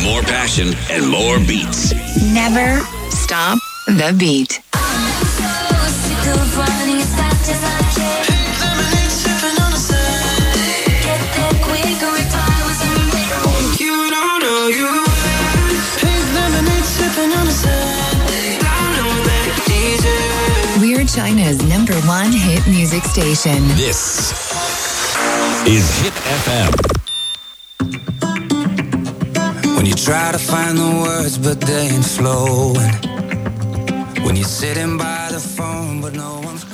More passion and more beats. Never stop the beat. We're China's #1 hit music station. This is Hit FM. When you try to find the words but they ain't flowing. When you're sitting by the phone but no one's